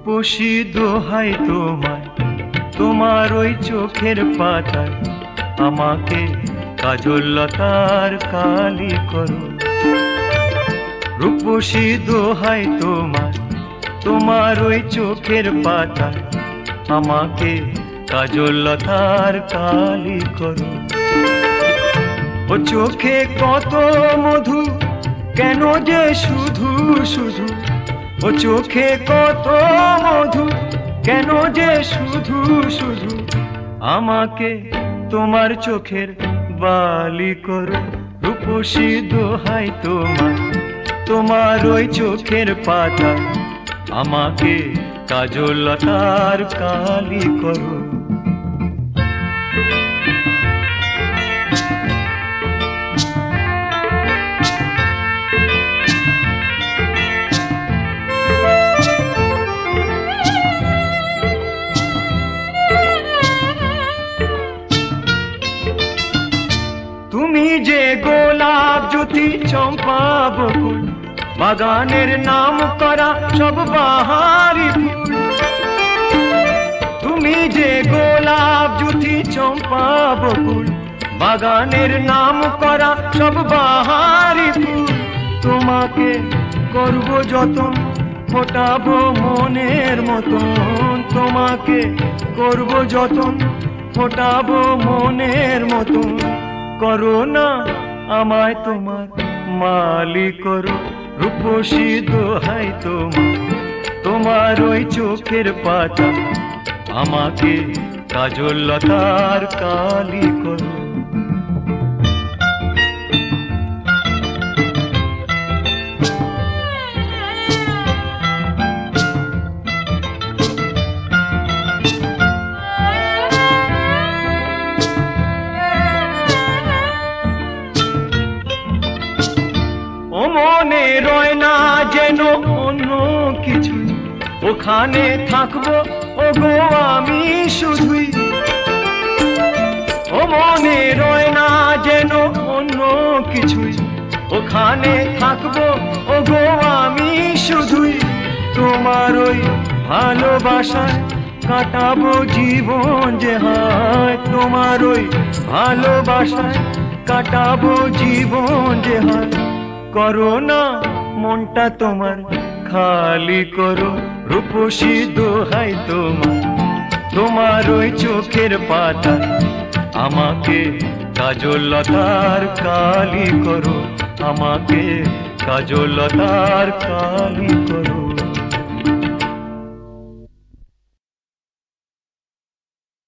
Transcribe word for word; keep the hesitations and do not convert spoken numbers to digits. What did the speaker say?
রূপসী দোহাই তোমায়, তোমার ওই চোখের পাতায় আমাকে কাজল লতার কালি করো। রূপসী দোহাই তোমায়, তোমার ওই চোখের পাতায় আমাকে কাজল লতার কালি করো। ও চোখে কত মধু, কেন যে শুধু শুধু, ও চোখে কত মধু, কেন যে শুধু শুধু আমাকে তোমার চোখের বালি করো। রূপসী দোহাই তোমায়, তোমার ওই চোখের পাতা আমাকে কাজল লতার কালি করো। তুমি যে গোলাপ জ্যোতি চম্পা বকুল, বাগানের নাম করা সব বাহারি ফুল। তুমি যে গোলাপ জ্যোতি চম্পা বকুল, বাগানের নাম করা সব বাহারি ফুল। তোমাকে করব যতন, ফোটাবো মনের মতন। তোমাকে করব যতন, ফোটাবো মনের মতন। করো না আমায় তোমার মালি করো। রূপসী দোহাই তোমার, তোমার ওই চোখের পাতা আমাকে কাজল লতার কালি করো। ও মনে রয় না যেন অন্য কিছু, ওখানে থাকবো ও গো আমি শুধুই। ও মনে রয় না যেন অন্য কিছুই, ওখানে থাকবো ও গো আমি শুধুই। তোমার ওই ভালোবাসায় কাটাবো জীবন যে হয়। তোমার ওই ভালোবাসায় কাটাবো জীবন যে হয়। করো না মনটা তোমার খালি করো। রূপসী দোহাই তোমার, তোমার ওই চোখের পাতা আমাকে কাজল লতার কালি করো। আমাকে কাজল লতার কালি করো।